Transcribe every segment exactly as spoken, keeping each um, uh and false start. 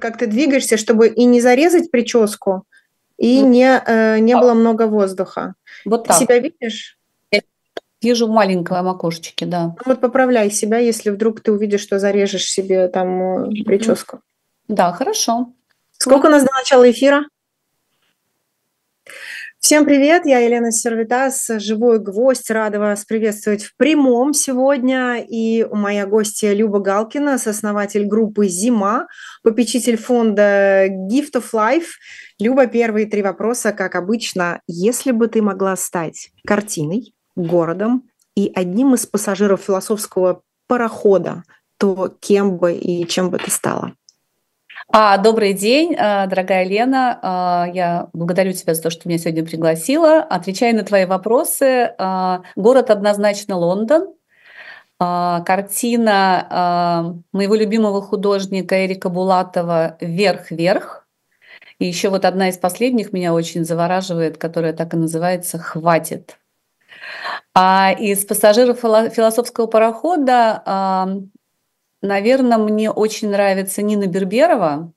как ты двигаешься, чтобы и не зарезать прическу, и не, э, не было много воздуха. Вот Ты так. себя видишь? Вижу в маленьком окошечке, да. Ну вот поправляй себя, если вдруг ты увидишь, что зарежешь себе там э, прическу. Да, хорошо. Сколько у нас до начала эфира? Всем привет, я Елена Сервитас, живой гвоздь, рада вас приветствовать в прямом сегодня. И у моя гостья Люба Галкина, сооснователь группы «Зима», попечитель фонда Gift of Life. Люба, первые три вопроса, как обычно. Если бы ты могла стать картиной, городом и одним из пассажиров философского парохода, то кем бы и чем бы ты стала? А, добрый день, а, дорогая Лена. А, Я благодарю тебя за то, что меня сегодня пригласила. Отвечая на твои вопросы, а, город однозначно Лондон. А, Картина а, моего любимого художника Эрика Булатова «Вверх-вверх». И еще вот одна из последних меня очень завораживает, которая так и называется «Хватит». А из пассажиров фило- философского парохода, наверное, мне очень нравится Нина Берберова,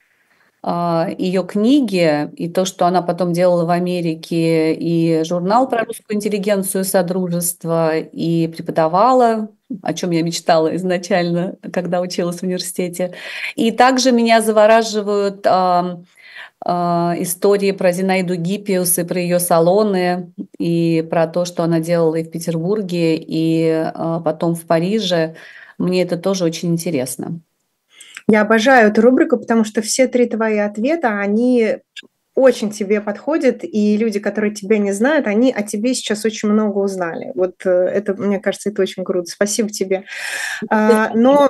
ее книги и то, что она потом делала в Америке, и журнал про русскую интеллигенцию «Содружество», и преподавала, о чем я мечтала изначально, когда училась в университете. И также меня завораживают а, а, истории про Зинаиду Гиппиус и про ее салоны, и про то, что она делала и в Петербурге, и а, потом в Париже. Мне это тоже очень интересно. Я обожаю эту рубрику, потому что все три твои ответа, они очень тебе подходят, и люди, которые тебя не знают, они о тебе сейчас очень много узнали. Вот э, это, мне кажется, это очень круто. Спасибо тебе. А, но,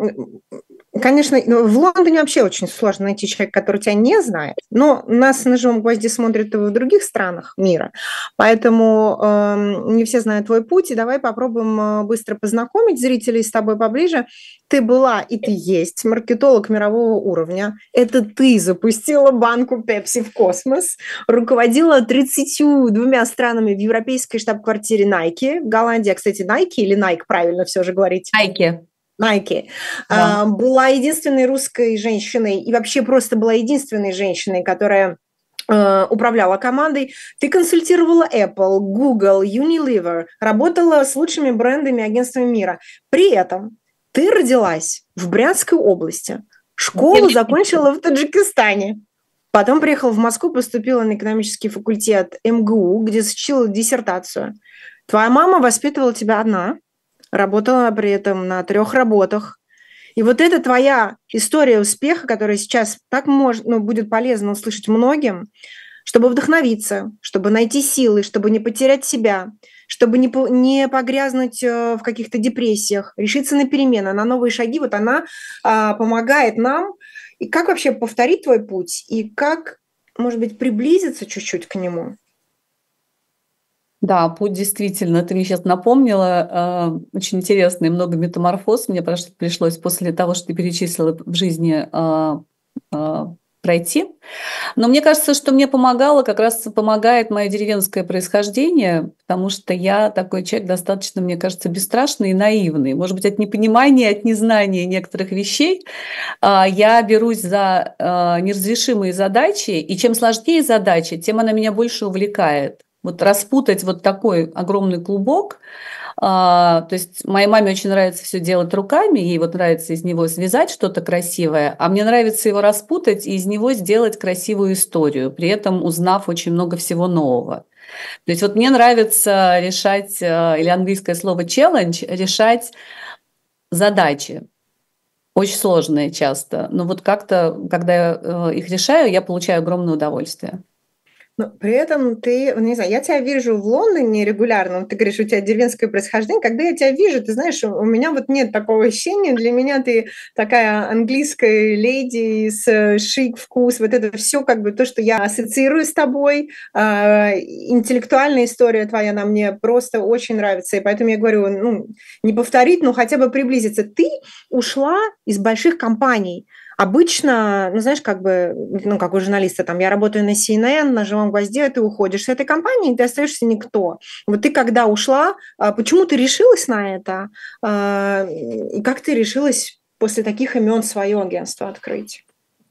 конечно, ну, в Лондоне вообще очень сложно найти человека, который тебя не знает, но нас на «Живом гвозде» смотрят и в других странах мира, поэтому э, не все знают твой путь, и давай попробуем быстро познакомить зрителей с тобой поближе. Ты была и ты есть маркетолог мирового уровня. Это ты запустила банку Pepsi в космос, руководила тридцатью двумя странами в европейской штаб-квартире Nike. В Голландии, кстати, Nike или Nike, правильно все же говорить? Nike. Nike. Да. Была единственной русской женщиной и вообще просто была единственной женщиной, которая управляла командой. Ты консультировала Apple, Google, Unilever, работала с лучшими брендами, агентствами мира. При этом ты родилась в Брянской области, школу закончила в Таджикистане, потом приехала в Москву, поступила на экономический факультет эм гэ у, где защитила диссертацию. Твоя мама воспитывала тебя одна, работала при этом на трех работах. И вот это твоя история успеха, которая сейчас так может, ну, будет полезно услышать многим, чтобы вдохновиться, чтобы найти силы, чтобы не потерять себя, чтобы не, не погрязнуть в каких-то депрессиях, решиться на перемены, на новые шаги. Вот она а, помогает нам. И как вообще повторить твой путь? И как, может быть, приблизиться чуть-чуть к нему? Да, путь действительно, ты мне сейчас напомнила, э, очень интересный, много метаморфоз мне пришлось после того, что ты перечислила в жизни, э, э, пройти. Но мне кажется, что мне помогало, как раз помогает мое деревенское происхождение, потому что я такой человек достаточно, мне кажется, бесстрашный и наивный. Может быть, от непонимания, от незнания некоторых вещей э, я берусь за э, неразрешимые задачи, и чем сложнее задача, тем она меня больше увлекает. Вот распутать вот такой огромный клубок. А, то есть моей маме очень нравится все делать руками, ей вот нравится из него связать что-то красивое, а мне нравится его распутать и из него сделать красивую историю, при этом узнав очень много всего нового. То есть вот мне нравится решать, или английское слово challenge, решать задачи. Очень сложные часто, но вот как-то, когда я их решаю, я получаю огромное удовольствие. Но при этом ты, не знаю, я тебя вижу в Лондоне регулярно, ты говоришь, у тебя деревенское происхождение. Когда я тебя вижу, ты знаешь, у меня вот нет такого ощущения. Для меня ты такая английская леди с шик-вкус, вот это все как бы то, что я ассоциирую с тобой. Интеллектуальная история твоя, она мне просто очень нравится. И поэтому я говорю, ну, не повторить, но хотя бы приблизиться. Ты ушла из больших компаний. Обычно, ну, знаешь, как бы, ну, как у журналиста, там, я работаю на си эн эн, на «Живом гвозде», ты уходишь с этой компании, ты остаешься никто. Вот ты когда ушла, почему ты решилась на это? И как ты решилась после таких имен свое агентство открыть?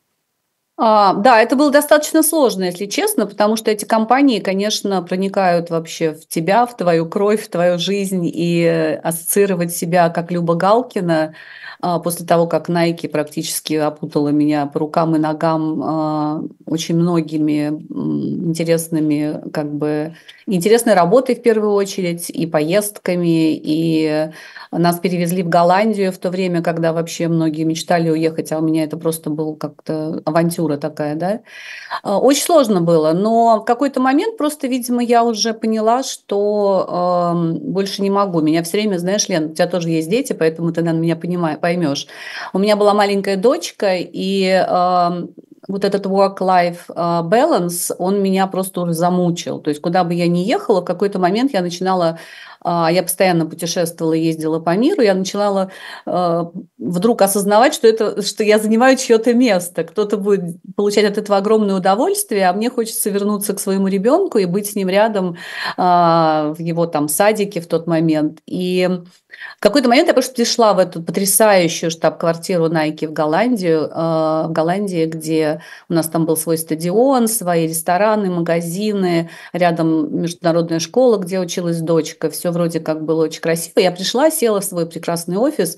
А, да, это было достаточно сложно, если честно, потому что эти компании, конечно, проникают вообще в тебя, в твою кровь, в твою жизнь, и э, ассоциировать себя как Люба Галкина а, после того, как Nike практически опутала меня по рукам и ногам а, очень многими м, интересными, как бы, интересной работой в первую очередь, и поездками, и нас перевезли в Голландию в то время, когда вообще многие мечтали уехать, а у меня это просто был как-то авантюра такая, да. А, Очень сложно было, но в какой-то момент просто, видимо, я уже поняла, что ам, больше не могу. Меня все время, знаешь, Лен, у тебя тоже есть дети, поэтому ты, наверное, меня понимаешь, поймешь. У меня была маленькая дочка, и ам, вот этот work-life а, balance, он меня просто уже замучил. То есть куда бы я ни ехала, в какой-то момент я начинала, а, я постоянно путешествовала, ездила по миру, я начинала а, вдруг осознавать, что это, что я занимаю чье-то место. Кто-то будет получать от этого огромное удовольствие, а мне хочется вернуться к своему ребенку и быть с ним рядом а, в его там садике в тот момент. И в какой-то момент я просто пришла в эту потрясающую штаб-квартиру Nike в Голландию, а, в Голландии, где у нас там был свой стадион, свои рестораны, магазины, рядом международная школа, где училась дочка. Все вроде как было очень красиво. Я пришла, села в свой прекрасный офис,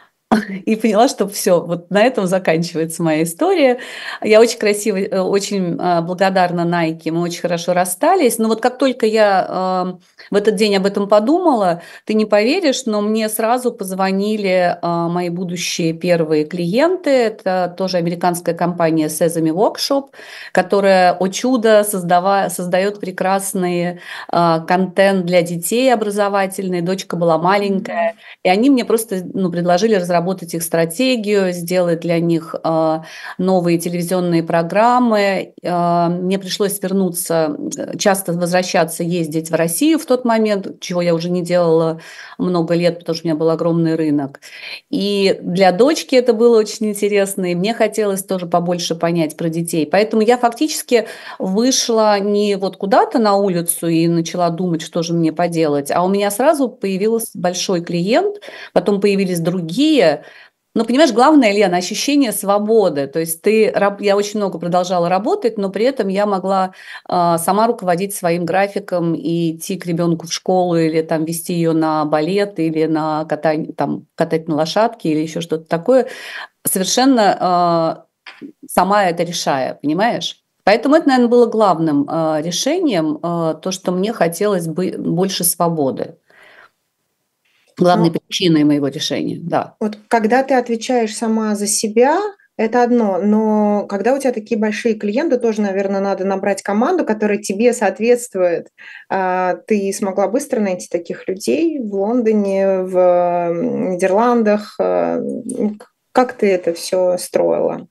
и поняла, что все, вот на этом заканчивается моя история. Я очень красиво, э, очень а, благодарна Nike, мы очень хорошо расстались. Но вот как только я а, в этот день об этом подумала, ты не поверишь, но мне сразу позвонили а, мои будущие первые клиенты. Это тоже американская компания Sesame Workshop, которая, о чудо, создава, создает прекрасный а, контент для детей образовательный. Дочка была маленькая. И они мне просто ну, предложили разработать их стратегию, сделать для них а, новые телевизионные программы. А, мне пришлось вернуться, э, часто возвращаться, ездить в Россию в тот момент, чего я уже не делала много лет, потому что у меня был огромный рынок. И для дочки это было очень интересно, и мне хотелось тоже побольше понять про детей. Поэтому я фактически вышла не вот куда-то на улицу и начала думать, что же мне поделать, а у меня сразу появился большой клиент, потом появились другие. Но, понимаешь, главное, Лена, ощущение свободы. То есть ты, раб- я очень много продолжала работать, но при этом я могла а, сама руководить своим графиком и идти к ребенку в школу или там вести ее на балет или на катание, там, катать на лошадке или еще что-то такое, совершенно а, сама это решая, понимаешь? Поэтому это, наверное, было главным а, решением, а, то, что мне хотелось бы больше свободы. Главной Ну, причиной моего решения, да. вот когда ты отвечаешь сама за себя, это одно, но когда у тебя такие большие клиенты, тоже, наверное, надо набрать команду, которая тебе соответствует. А, Ты смогла быстро найти таких людей в Лондоне, в м, Нидерландах. А, Как ты это все строила?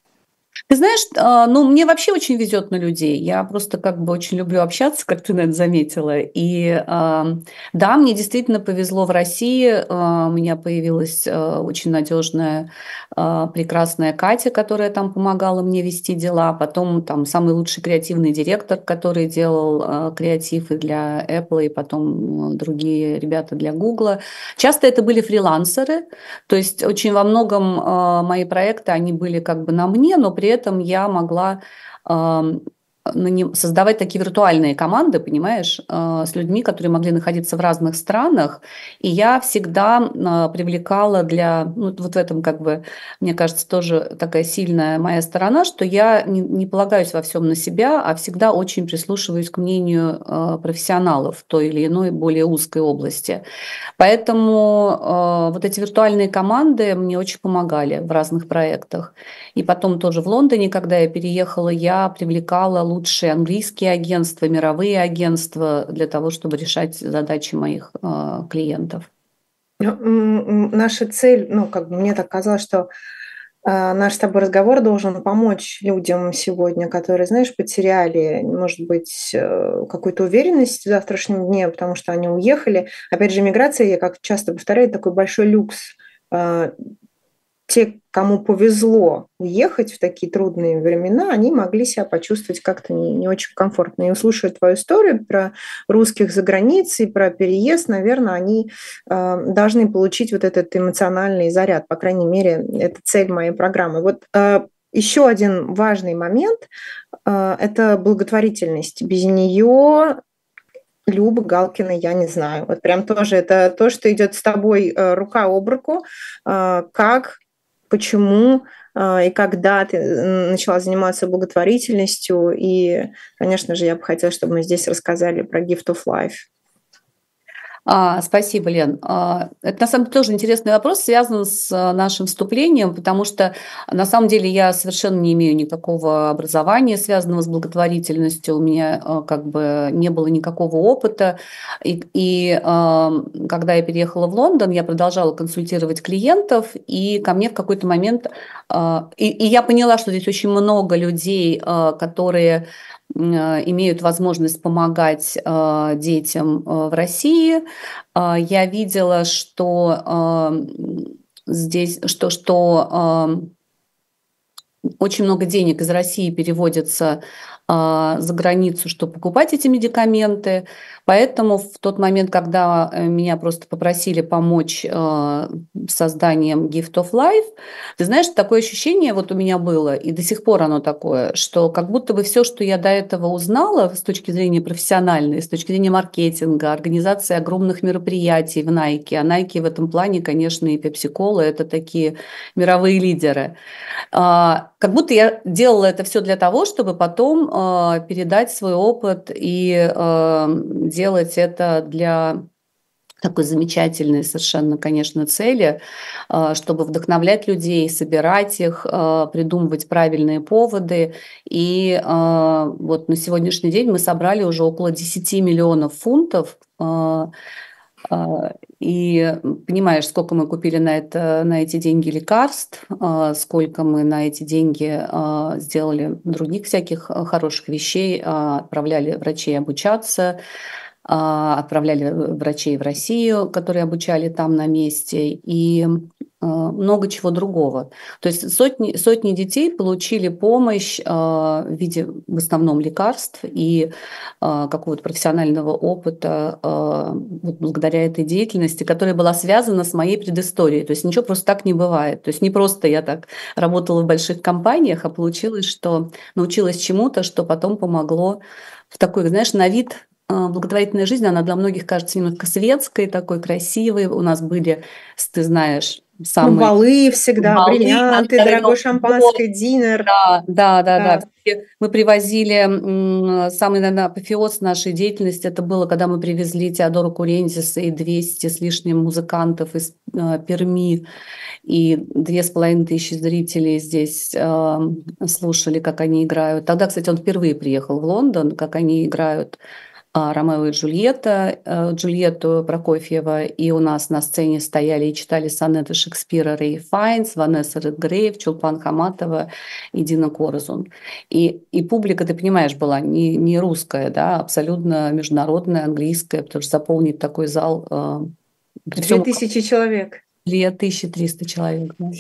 Ты знаешь, а, ну, мне вообще очень везет на людей. Я просто как бы очень люблю общаться, как ты, наверное, заметила. И а, да, мне действительно повезло в России. А, У меня появилась а, очень надежная, а, прекрасная Катя, которая там помогала мне вести дела. Потом там самый лучший креативный директор, который делал а, креатив и для Apple, и потом а, другие ребята для Google. Часто это были фрилансеры, то есть очень во многом а, мои проекты, они были как бы на мне, но при этом я могла ам, на нем- создавать такие виртуальные команды, понимаешь, а, с людьми, которые могли находиться в разных странах. И я всегда а, привлекала для, ну, вот в этом как бы, мне кажется, тоже такая сильная моя сторона, что я не, не полагаюсь во всем на себя, а всегда очень прислушиваюсь к мнению а, профессионалов в той или иной более узкой области. Поэтому э, вот эти виртуальные команды мне очень помогали в разных проектах. И потом тоже в Лондоне, когда я переехала, я привлекала лучшие английские агентства, мировые агентства для того, чтобы решать задачи моих э, клиентов. Ну, м, м, Наша цель, ну, как бы мне так казалось, что а, наш с тобой разговор должен помочь людям сегодня, которые, знаешь, потеряли, может быть, э, какую-то уверенность в завтрашнем дне, потому что они уехали. Опять же, миграция, я как часто повторяю, такой большой люкс. А, Те, кому повезло уехать в такие трудные времена, они могли себя почувствовать как-то не, не очень комфортно. И услышав твою историю про русских за границей, про переезд, наверное, они э, должны получить вот этот эмоциональный заряд. По крайней мере, это цель моей программы. Вот э, еще один важный момент – это благотворительность. Без нее Любы Галкина я не знаю. Вот прям тоже это то, что идет с тобой рука об руку. Как, почему и когда ты начала заниматься благотворительностью. И, конечно же, я бы хотела, чтобы мы здесь рассказали про Gift of Life. А, спасибо, Лен. А, это на самом деле тоже интересный вопрос, связан с нашим вступлением, потому что на самом деле я совершенно не имею никакого образования, связанного с благотворительностью. У меня а, как бы не было никакого опыта. И, и а, когда я переехала в Лондон, я продолжала консультировать клиентов, и ко мне в какой-то момент... А, и, и я поняла, что здесь очень много людей, а, которые имеют возможность помогать э, детям э, в России. Э, я видела, что э, здесь, что, что э, очень много денег из России переводится э, за границу, чтобы покупать эти медикаменты. Поэтому в тот момент, когда меня просто попросили помочь э, с созданием Gift of Life, ты знаешь, такое ощущение вот у меня было, и до сих пор оно такое, что как будто бы все, что я до этого узнала с точки зрения профессиональной, с точки зрения маркетинга, организации огромных мероприятий в Nike, а Nike в этом плане, конечно, и Pepsi-Cola – это такие мировые лидеры. Как будто я делала это все для того, чтобы потом передать свой опыт и делать это для такой замечательной совершенно, конечно, цели, чтобы вдохновлять людей, собирать их, придумывать правильные поводы. И вот на сегодняшний день мы собрали уже около десять миллионов фунтов. И понимаешь, сколько мы купили на, это, на эти деньги лекарств, сколько мы на эти деньги сделали других всяких хороших вещей, отправляли врачей обучаться, отправляли врачей в Россию, которые обучали там на месте, и много чего другого. То есть сотни, сотни детей получили помощь в виде в основном лекарств и какого-то профессионального опыта вот благодаря этой деятельности, которая была связана с моей предысторией. То есть ничего просто так не бывает. То есть не просто я так работала в больших компаниях, а получилось, что научилась чему-то, что потом помогло в такой, знаешь, на вид благотворительная жизнь, она для многих кажется немножко светской, такой красивой. У нас были, ты знаешь, самые... Ну, балы всегда, балы, бриллианты, дорогое шампанское, динер. Да, да, да, да. да. Мы привозили, самый, наверное, апофеоз нашей деятельности, это было, когда мы привезли Теодора Курентиса и двести с лишним музыкантов из э, Перми, и две с половиной тысячи зрителей здесь э, слушали, как они играют. Тогда, кстати, он впервые приехал в Лондон, как они играют Ромео и Джульетта, Джульетту Прокофьева, и у нас на сцене стояли и читали сонеты Шекспира Рэй Файнс, Ванесса Редгрейв, Чулпан Хаматова и Дина Корзун. И, и публика, ты понимаешь, была не, не русская, да, абсолютно международная, английская, потому что заполнить такой зал... Две тысячи человек. Две тысячи триста человек, да.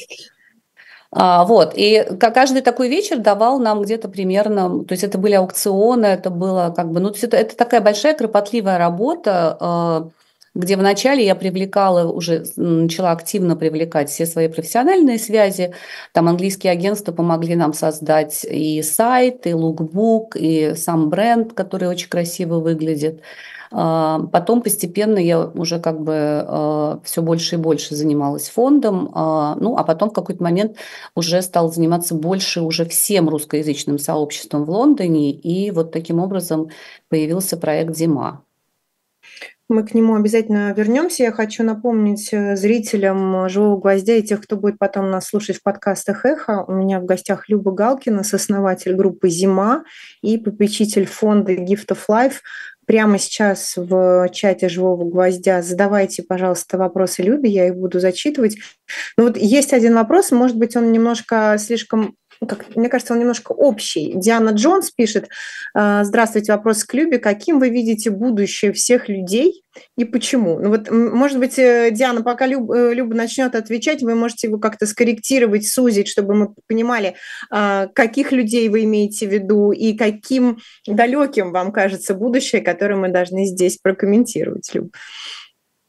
А, вот, и каждый такой вечер давал нам где-то примерно, то есть это были аукционы, это было как бы, ну, то есть это, это такая большая кропотливая работа, где вначале я привлекала, уже начала активно привлекать все свои профессиональные связи, там английские агентства помогли нам создать и сайт, и лукбук, и сам бренд, который очень красиво выглядит. Потом постепенно я уже как бы все больше и больше занималась фондом, ну а потом в какой-то момент уже стала заниматься больше уже всем русскоязычным сообществом в Лондоне, и вот таким образом появился проект «Зима». Мы к нему обязательно вернемся. Я хочу напомнить зрителям «Живого гвоздя» и тех, кто будет потом нас слушать в подкастах «Эхо». У меня в гостях Люба Галкина, сооснователь группы «Зима» и попечитель фонда Gift of Life. Прямо сейчас в чате «Живого гвоздя» задавайте, пожалуйста, вопросы Любе, я их буду зачитывать. Но вот есть один вопрос, может быть, он немножко слишком... Как, мне кажется, он немножко общий. Диана Джонс пишет: здравствуйте, вопрос к Любе. Каким вы видите будущее всех людей и почему? Ну вот, может быть, Диана, пока Люба, Люба начнет отвечать, вы можете его как-то скорректировать, сузить, чтобы мы понимали, каких людей вы имеете в виду и каким далеким вам кажется будущее, которое мы должны здесь прокомментировать, Люб.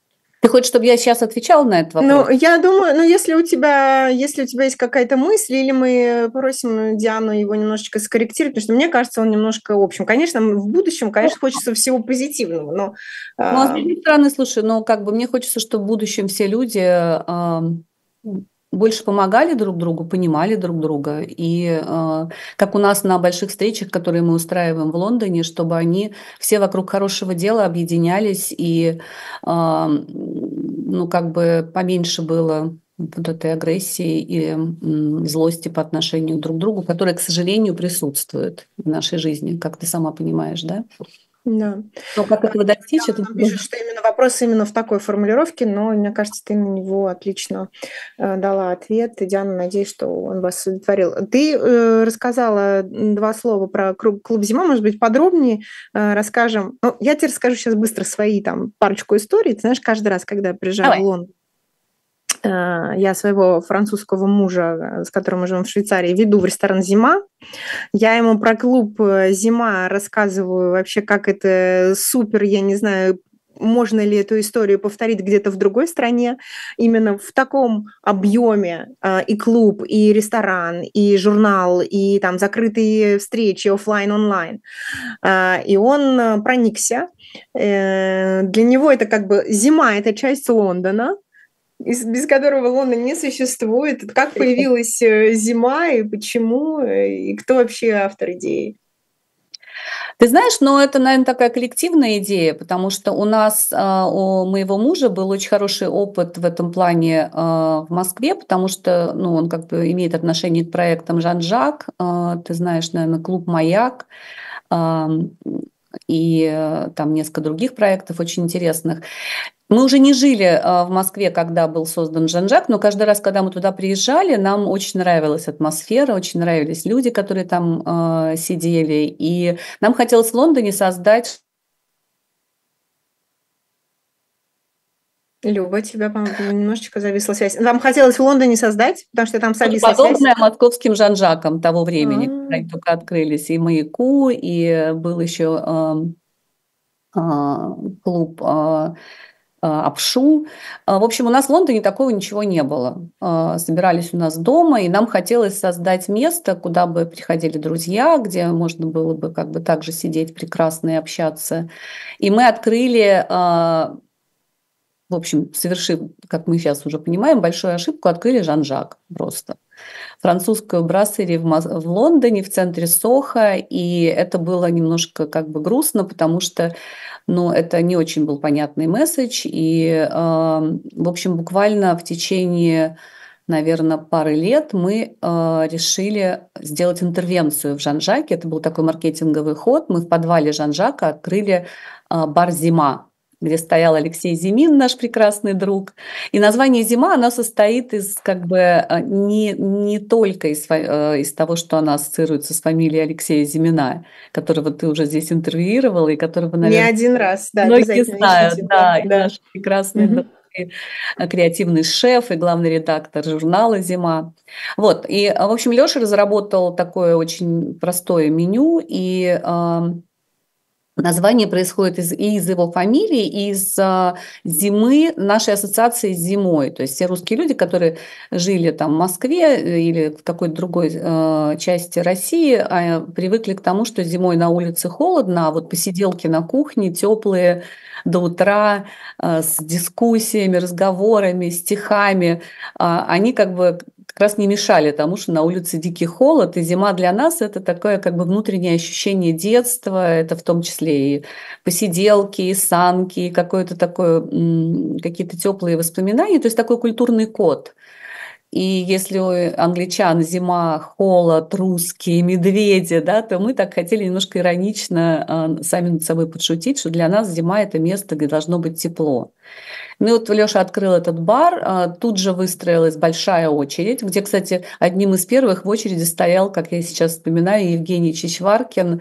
Ты хочешь, чтобы я сейчас отвечала на этот Ну, вопрос? я думаю, ну, если у тебя, если у тебя есть какая-то мысль, или мы просим Диану его немножечко скорректировать, потому что мне кажется, он немножко, в общем, конечно, в будущем, конечно, хочется всего позитивного, но... Ну, а с а, другой стороны, слушай, ну, как бы мне хочется, чтобы в будущем все люди а, больше помогали друг другу, понимали друг друга. И а, как у нас на больших встречах, которые мы устраиваем в Лондоне, чтобы они все вокруг хорошего дела объединялись, и а, ну, как бы поменьше было вот этой агрессии и м, злости по отношению друг к другу, которая, к сожалению, присутствует в нашей жизни, как ты сама понимаешь, да? да. Но как этого достичь, Диана это нам пишет, что именно вопрос именно в такой формулировке, но мне кажется, ты на него отлично э, дала ответ. И, Диана, надеюсь, что он вас удовлетворил. Ты э, рассказала два слова про клуб, клуб «Зима», может быть, подробнее э, расскажем. Ну, я тебе расскажу сейчас быстро свои там парочку историй. Ты знаешь, каждый раз, когда я приезжаю в Давай. Лондон, я своего французского мужа, с которым мы живем в Швейцарии, веду в ресторан «Зима». Я ему про клуб «Зима» рассказываю вообще, как это супер, я не знаю, можно ли эту историю повторить где-то в другой стране, именно в таком объеме и клуб, и ресторан, и журнал, и там закрытые встречи офлайн, онлайн. И он проникся. Для него это как бы «Зима» — это часть Лондона, без которого Лондон не существует. Как появилась «Зима» и почему, и кто вообще автор идеи? Ты знаешь, ну это, наверное, такая коллективная идея, потому что у нас, а, у моего мужа был очень хороший опыт в этом плане а, в Москве, потому что, ну, он как бы имеет отношение к проектам Жан-Жак, а, ты знаешь, наверное, клуб «Маяк», а, и э, там несколько других проектов очень интересных. Мы уже не жили а, в Москве, когда был создан Жан-Жак, но каждый раз, когда мы туда приезжали, нам очень нравилась атмосфера, очень нравились люди, которые там а, сидели. И нам хотелось в Лондоне создать... Люба, тебя, по-моему, немножечко зависла связь. Вам хотелось в Лондоне создать, потому что там Что-то зависла связь? подобное московским Жан-Жаком того времени, когда А, они только открылись. И «Маяку», и был еще а, а, клуб а, а, «Апшу». А, В общем, у нас в Лондоне такого ничего не было. А, Собирались у нас дома, и нам хотелось создать место, куда бы приходили друзья, где можно было бы как бы также сидеть прекрасно и общаться. И мы открыли, а, в общем, совершив, как мы сейчас уже понимаем, большую ошибку, открыли Жан-Жак просто. Французскую брасserie в, Мос- в Лондоне, в центре Сохо, и это было немножко как бы грустно, потому что, ну, это не очень был понятный месседж, и, э, в общем, буквально в течение, наверное, пары лет мы э, решили сделать интервенцию в Жан-Жаке. Это был такой маркетинговый ход. Мы в подвале Жан-Жака открыли э, бар «Зима», где стоял Алексей Зимин, наш прекрасный друг. И название «Зима», оно состоит из как бы э, не, не только из, фа- э, из того, что она ассоциируется с фамилией Алексея Зимина, которого ты уже здесь интервьюировала, и которого, не наверное, один раз, да, многие обязательно знают, ищите. Да, да, и да. наш прекрасный друг, Мгм. и, э, креативный шеф и главный редактор журнала «Зима». Вот, и, э, в общем, Лёша разработал такое очень простое меню, и ам, название происходит из, и из его фамилии, и из а, зимы, нашей ассоциации с зимой. То есть все русские люди, которые жили там в Москве э, или в какой-то другой э, части России, а, привыкли к тому, что зимой на улице холодно, а вот посиделки на кухне теплые до утра э, с дискуссиями, разговорами, стихами, а, они как бы как раз не мешали тому, что на улице дикий холод, и зима для нас это такое как бы внутреннее ощущение детства, это в том числе и посиделки, и санки, и какое-то такое, м, какие-то теплые воспоминания, то есть такой культурный код. И если у англичан зима, холод, русские, медведи, да, то мы так хотели немножко иронично а, сами над собой подшутить, что для нас зима – это место, где должно быть тепло. Ну и вот Лёша открыл этот бар, а, тут же выстроилась большая очередь, где, кстати, одним из первых в очереди стоял, как я сейчас вспоминаю, Евгений Чичваркин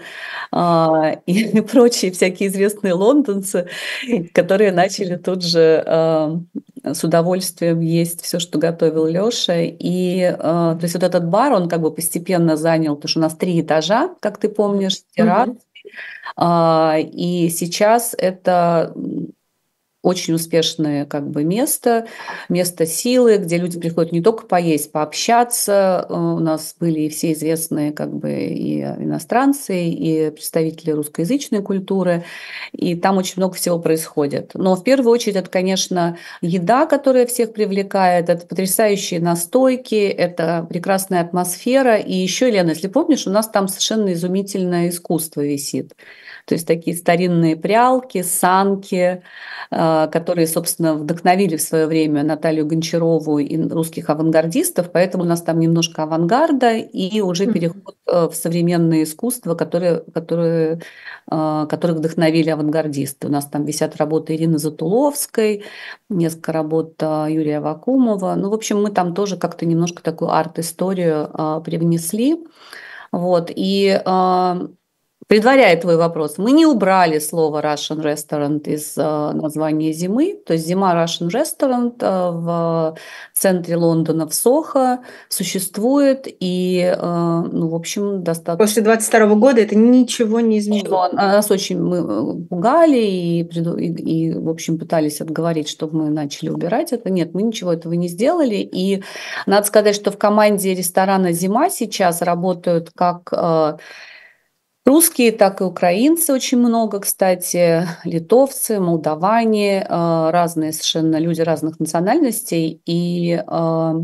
а, и прочие всякие известные лондонцы, которые начали тут же а, с удовольствием есть все, что готовил Лёша. И а, то есть вот этот бар, он как бы постепенно занял, потому что у нас три этажа, как ты помнишь, террас. Мгм. А, И сейчас это очень успешное как бы место, место силы, где люди приходят не только поесть, пообщаться. Э, У нас были и все известные как бы и иностранцы, и представители русскоязычной культуры, и там очень много всего происходит. Но в первую очередь это, конечно, еда, которая всех привлекает, это потрясающие настойки, это прекрасная атмосфера. И еще, Лена, если помнишь, у нас там совершенно изумительное искусство висит. То есть такие старинные прялки, санки, э, которые, собственно, вдохновили в свое время Наталью Гончарову и русских авангардистов, поэтому у нас там немножко авангарда и уже переход э, в современное искусство, которые, которые, э, которые вдохновили авангардисты. У нас там висят работы Ирины Затуловской, несколько работ э, Юрия Вакумова. Ну, в общем, мы там тоже как-то немножко такую арт-историю э, привнесли. Вот, и э, предваряя твой вопрос, мы не убрали слово Russian Restaurant из э, названия зимы. То есть зима Russian Restaurant э, в центре Лондона, в Сохо, существует. И, э, ну, в общем, достаточно... После двадцать второго года это ничего не изменило. Нас очень мы э, пугали и, приду- и, и, в общем, пытались отговорить, чтобы мы начали убирать это. Нет, мы ничего этого не сделали. И надо сказать, что в команде ресторана «Зима» сейчас работают как... э, русские, так и украинцы очень много, кстати, литовцы, молдаване, э, разные совершенно люди разных национальностей. И, э,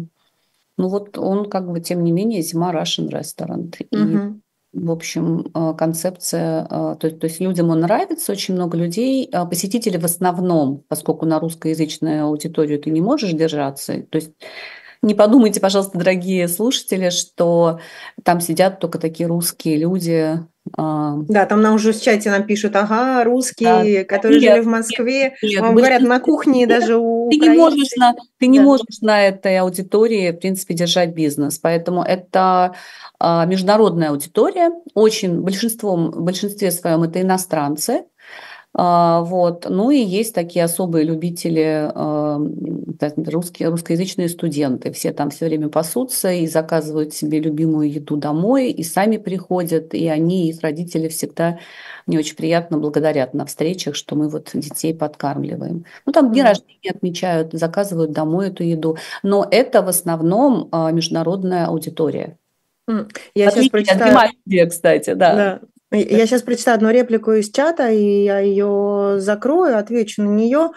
ну вот он как бы, тем не менее, «Зима Russian Restaurant». И, Мгм. в общем, э, концепция, э, то, то есть людям он нравится, очень много людей, э, посетители в основном, поскольку на русскоязычную аудиторию ты не можешь держаться, то есть не подумайте, пожалуйста, дорогие слушатели, что там сидят только такие русские люди. а, Да, там нам уже в чате нам пишут, ага, Да. русские, которые жили Нет, в нет, Москве, нет, вам говорят, на большинство кухне нет. даже у Ты не можешь украинцы. на, ты не Да. можешь на этой аудитории, в принципе, держать бизнес. Поэтому это а, международная аудитория. Очень большинством, в большинстве своем это иностранцы. А, Вот. Ну и есть такие особые любители, а, так, русские, русскоязычные студенты. Все там все время пасутся и заказывают себе любимую еду домой, и сами приходят, и они, и их родители всегда мне очень приятно благодарят на встречах, что мы вот детей подкармливаем. Ну там дни М. рождения отмечают, заказывают домой эту еду. Но это в основном а, международная аудитория. М. В Я сейчас отличие от прочитаю, Германии, кстати, да. да, я сейчас прочитаю одну реплику из чата, и я ее закрою, отвечу на нее.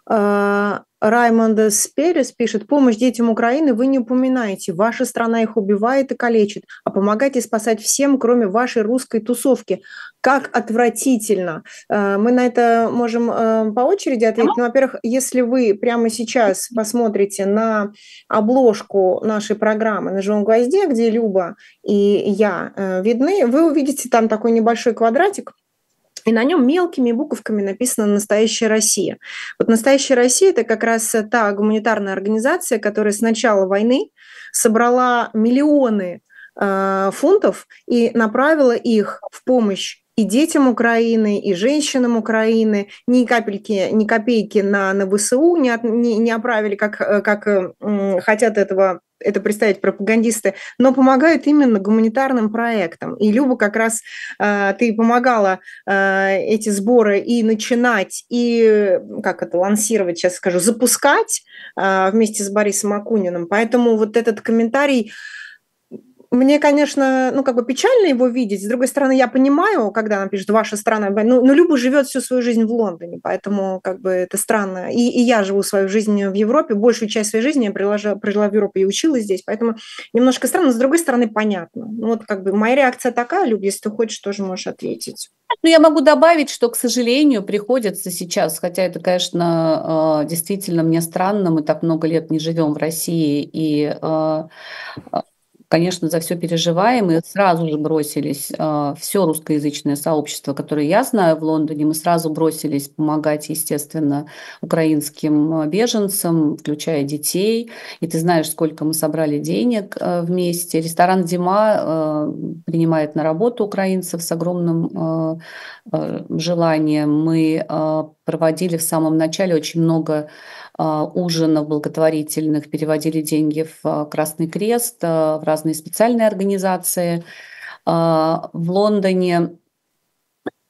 Раймонд Сперес пишет: помощь детям Украины вы не упоминаете. Ваша страна их убивает и калечит, а помогайте спасать всем, кроме вашей русской тусовки. Как отвратительно. Э, Мы на это можем э, по очереди ответить. Ну, во-первых, если вы прямо сейчас посмотрите на обложку нашей программы «На живом гвозде», где Люба и я э, видны, вы увидите там такой небольшой квадратик, и на нем мелкими буковками написано «Настоящая Россия». Вот «Настоящая Россия» – это как раз та гуманитарная организация, которая с начала войны собрала миллионы э, фунтов и направила их в помощь и детям Украины, и женщинам Украины. Ни капельки, ни копейки на, на ВСУ не, от, не, не оправили, как, э, как э, хотят этого это представить пропагандисты, но помогают именно гуманитарным проектам. И, Люба, как раз э, ты помогала э, эти сборы и начинать, и, как это, лансировать, сейчас скажу, запускать э, вместе с Борисом Акуниным. Поэтому вот этот комментарий, мне, конечно, ну, как бы печально его видеть. С другой стороны, я понимаю, когда она пишет «ваша страна», ну, но Люба живет всю свою жизнь в Лондоне, поэтому как бы это странно. И, и я живу свою жизнь в Европе, большую часть своей жизни я прожила, прожила в Европе и училась здесь, поэтому немножко странно, но с другой стороны, понятно. Ну, вот как бы моя реакция такая, Люба, если ты хочешь, тоже можешь ответить. Ну, я могу добавить, что, к сожалению, приходится сейчас, хотя это, конечно, э, действительно мне странно, мы так много лет не живем в России, и, э, э, конечно, за все переживаем, и сразу же бросились, все русскоязычное сообщество, которое я знаю в Лондоне, мы сразу бросились помогать, естественно, украинским э, беженцам, включая детей. И ты знаешь, сколько мы собрали денег э, вместе. Ресторан «Зима» э, принимает на работу украинцев с огромным э, э, желанием. Мы э, проводили в самом начале очень много э, ужинов благотворительных, переводили деньги в э, Красный Крест, э, в разные специальные организации. Э, В Лондоне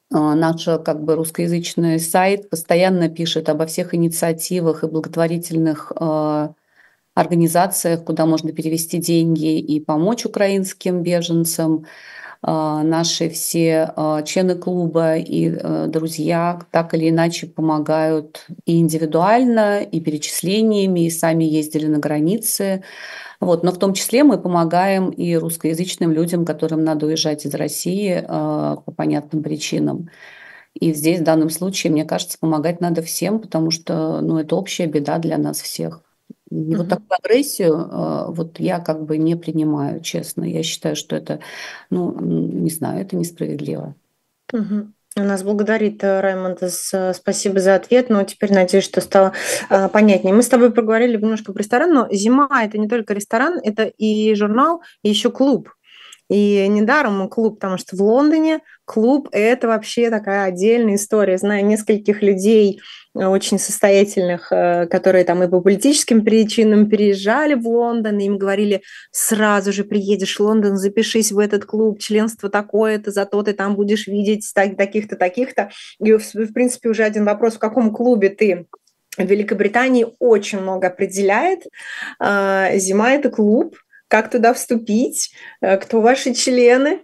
Наш как бы русскоязычный сайт постоянно пишет обо всех инициативах и благотворительных организациях, куда можно перевести деньги и помочь украинским беженцам. Наши все члены клуба и друзья так или иначе помогают и индивидуально, и перечислениями, и сами ездили на границы. Вот. Но в том числе мы помогаем и русскоязычным людям, которым надо уезжать из России по понятным причинам. И здесь в данном случае, мне кажется, помогать надо всем, потому что, ну, это общая беда для нас всех. И Мгм. вот такую агрессию вот я как бы не принимаю, честно. Я считаю, что это, ну, не знаю, это несправедливо. Мгм. Нас благодарит Раймонд. Спасибо за ответ, но теперь надеюсь, что стало а, понятнее. Мы с тобой поговорили немножко про ресторан, но «Зима» — это не только ресторан, это и журнал, и еще клуб. И недаром клуб, потому что в Лондоне клуб – это вообще такая отдельная история. Знаю нескольких людей очень состоятельных, которые там и по политическим причинам переезжали в Лондон, и им говорили: сразу же приедешь в Лондон, запишись в этот клуб, членство такое-то, зато ты там будешь видеть таких-то, таких-то. И, в принципе, уже один вопрос: в каком клубе ты в Великобритании, очень много определяет. «Зима» – это клуб. Как туда вступить? Кто ваши члены?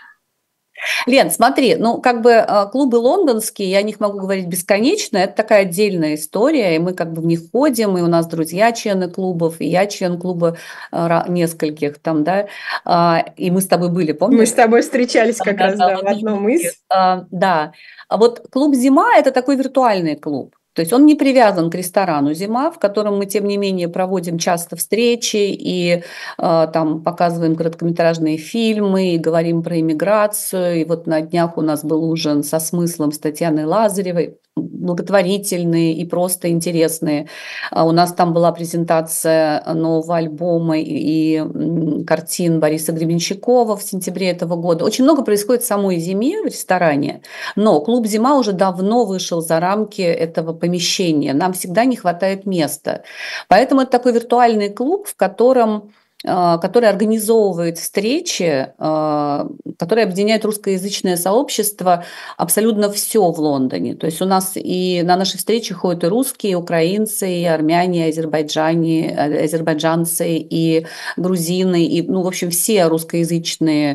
Лен, смотри, ну, как бы клубы лондонские, я о них могу говорить бесконечно, это такая отдельная история, и мы как бы в них ходим, и у нас друзья члены клубов, и я член клуба нескольких там, да, и мы с тобой были, помнишь? Мы с тобой встречались как да, раз, да, да, в одном из. Да, а вот клуб «Зима» – это такой виртуальный клуб. То есть он не привязан к ресторану «Зима», в котором мы, тем не менее, проводим часто встречи и э, там показываем короткометражные фильмы, и говорим про иммиграцию. И вот на днях у нас был ужин со смыслом с Татьяной Лазаревой, благотворительные и просто интересные. У нас там была презентация нового альбома и картин Бориса Гребенщикова в сентябре этого года. Очень много происходит в самой «Зиме» в ресторане, но клуб «Зима» уже давно вышел за рамки этого помещения. Нам всегда не хватает места. Поэтому это такой виртуальный клуб, в котором который организовывает встречи, который объединяет русскоязычное сообщество абсолютно все в Лондоне. То есть у нас и на наши встречи ходят и русские, и украинцы, и армяне, и азербайджане, азербайджанцы, и грузины, и, ну, в общем, все русскоязычные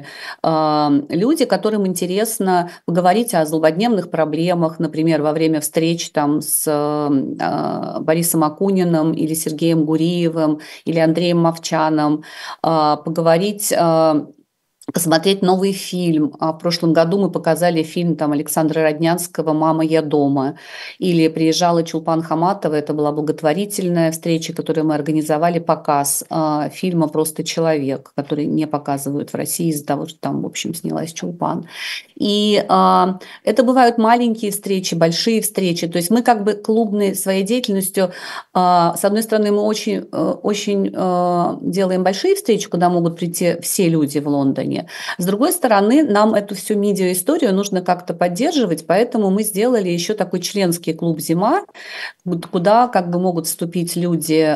люди, которым интересно поговорить о злободневных проблемах, например, во время встреч там с Борисом Акуниным или Сергеем Гуриевым или Андреем Мовчаном, поговорить, посмотреть новый фильм. В прошлом году мы показали фильм там Александра Роднянского «Мама, я дома». Или приезжала Чулпан Хаматова, это была благотворительная встреча, которую мы организовали, показ фильма «Просто человек», который не показывают в России из-за того, что там, в общем, снялась Чулпан. И а, это бывают маленькие встречи, большие встречи. То есть мы как бы клубной своей деятельностью, а, с одной стороны, мы очень, очень а, делаем большие встречи, куда могут прийти все люди в Лондоне. С другой стороны, нам эту всю медиа-историю нужно как-то поддерживать, поэтому мы сделали еще такой членский клуб «Зима», куда как бы могут вступить люди